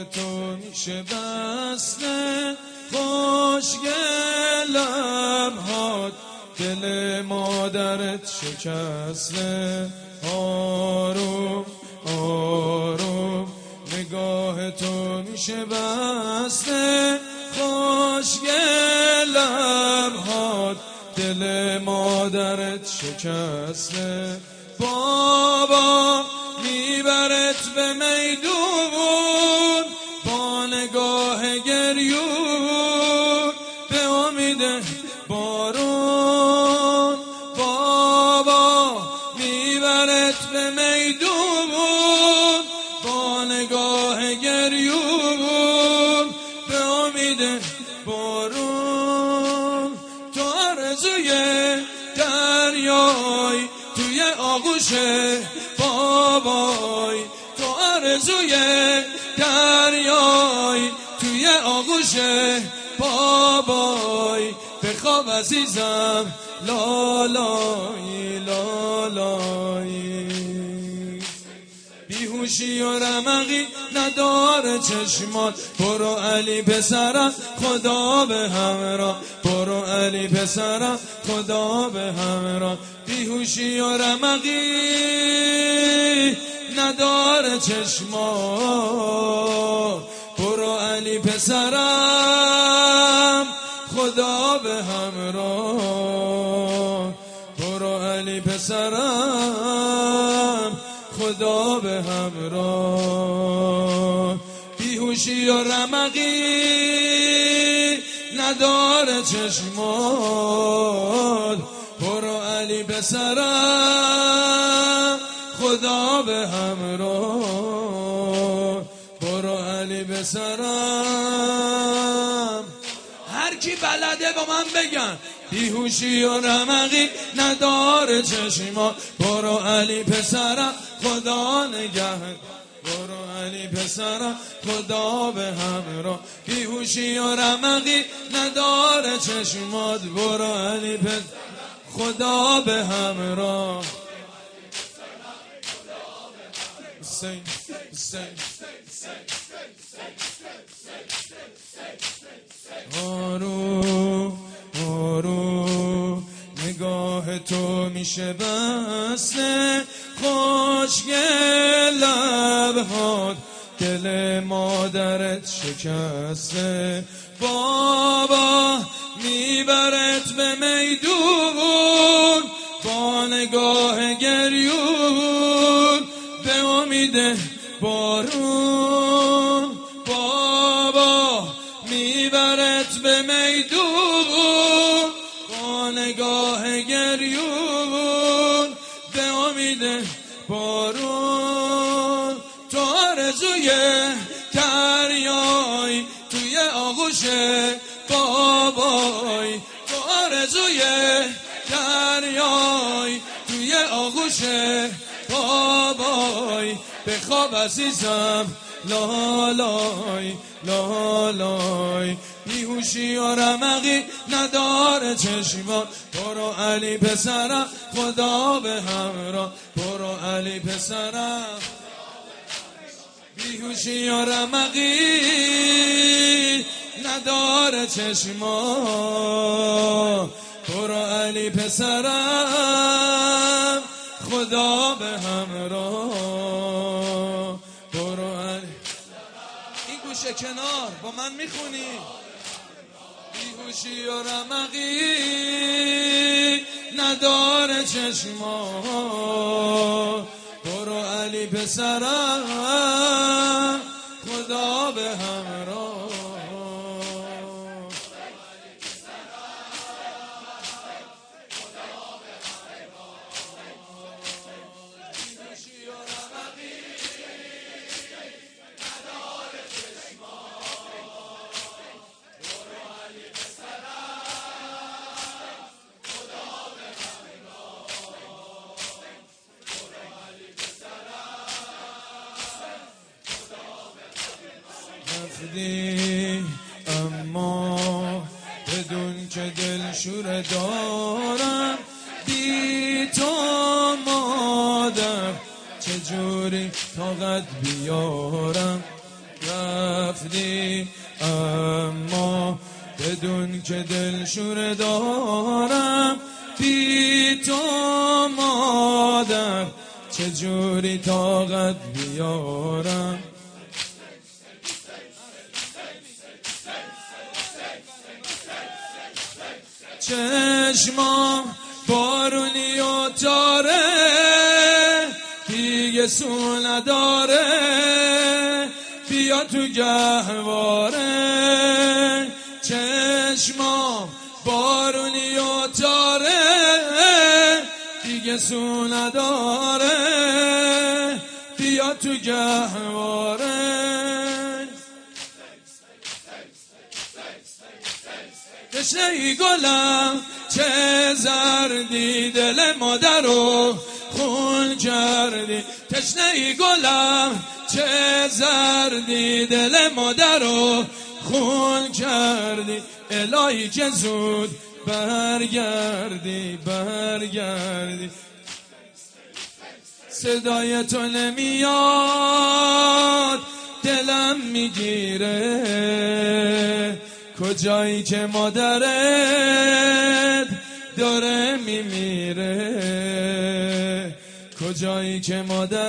تو میشه بسته خوشگلم هات دل مادرت شکسته آروم آروم نگاه تو میشه بسته خوشگلم هات دل مادرت شکسته بابا میبرت به میدون با نگاه گریون به امید بارون بابا میبرت به میدون با نگاه گریون به امید بارون تو آرزوی دریای توی آغوش بابای تو آرزوی دریای توی آغوش بابای بخواب عزیزم لالای لالای بیهوشی و رمقی نداره چشمات برو علی پسرم خدا به همراه برو علی پسرم خدا به همراه بیهوشی و رمقی نداره چشمات برو علی پسرم خدا به همراه برو علی پسرم خدا به همراه بیهوشی و رمقی نداره چشمات برو علی پسرم خدا به همراه برو علی پسرم هر کی بلده با من بگن بیهوشی و رمقی نداره چشمات برو علی پسرم خدا نگهت برو علی پسرم خدا به همراه بیهوشی و رمقی نداره چشمات برو علی پسرم خدا به همراه آروم آروم نگاه تو میشه بسته خوشگل لبهات دل مادرت شکسته بابا میبرت به میدون با نگاه گریون به امید بارون بابا میبرت به میدون با نگاه گریون به امید بارون تو آرزوی دریای توی آغوش بابای تو آرزوی دریای توی آغوش بابای بخواب عزیزم لالای لالای بیهوشی و رمقی نداره چشمات برو علی پسرم خدا به همراه برو علی پسرم بیهوشی و رمقی نداره چشمات برو علی پسرم خدا به همراه برو علی این گوشه کنار با من میخونی بیهوشی و رمقی نداره چشمات برو علی پسرم خدا به همراه اما بدون که دلشوره دارم بی تو مادر چجوری طاقت بیارم رفتی اما بدون که دلشوره دارم بی تو مادر چجوری طاقت بیارم چشمام بارونی و تاره دیگه سو نداره بیا تو گهواره چشمام بارونی و تاره دیگه سو نداره بیا تو گهواره تشنه ای گلم چه زردی دل مادرو خون کردی تشنه ای گلم چه زردی دل مادرو خون کردی الهی که زود برگردی صدای تو نمیاد دلم میگیره کجایی که مادرت داره میمیره کجایی که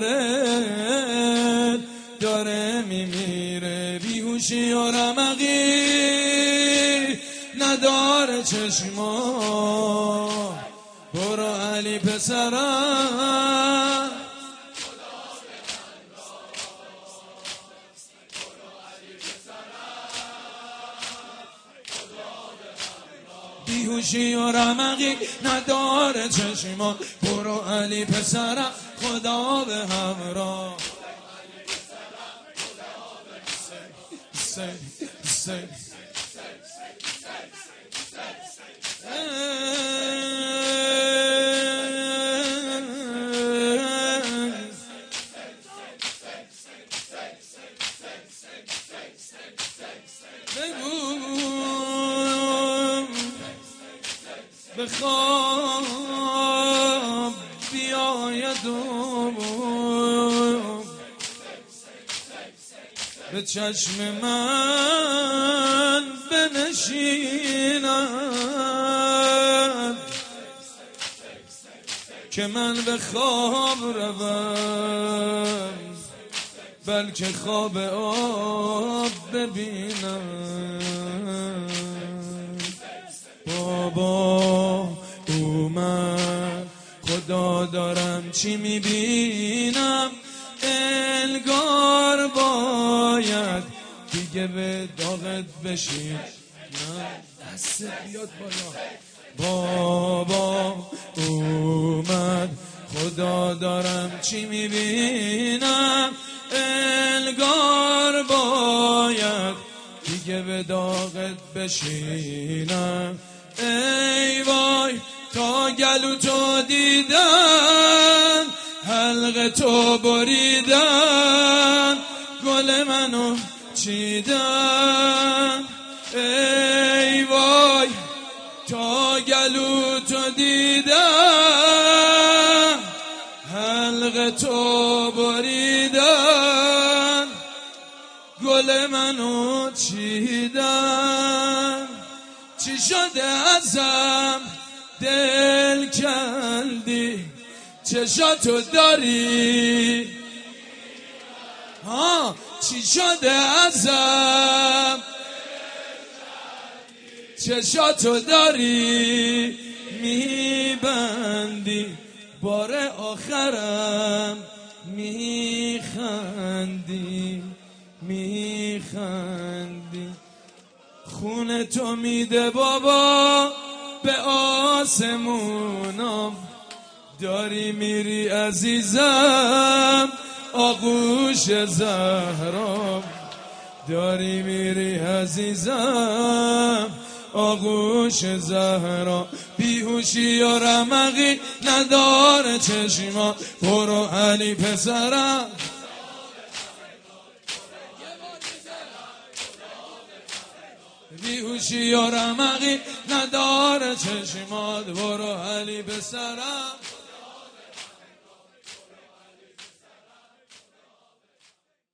مادرت داره میمیره بیهوشی و رمقی نداره چشما برو علی پسرم بیهوشی و رمقی نداره چشما برو علی پسرم خدا به همراه به خواب بیاید و به چشم من بنشیند که من به خواب روم بلکه خواب آب ببینم بابا اومد خدا دارم چی میبینم انگار باید دیگه به داغت بشین دست بیاد بالا بابا اومد خدا دارم چی میبینم انگار باید دیگه به داغت بشینم ای وای تا گلو تو دیدن حلق تو بریدن گل منو چیدن ای وای تا گلو تو دیدن حلق تو بریدن گل منو چیدن چی شده ازم دل کندی چشاتو داری چی شده ازم چشاتو داری میبندی بار آخرم میخندی خون تو میده بابا به آسمونم داری میری عزیزم آغوش زهرام داری میری عزیزم آغوش زهرا بیهوشی و رمقی نداره چشما برو علی پسرم بیهوشی و رمقی نداره چشمات برو علی پسرم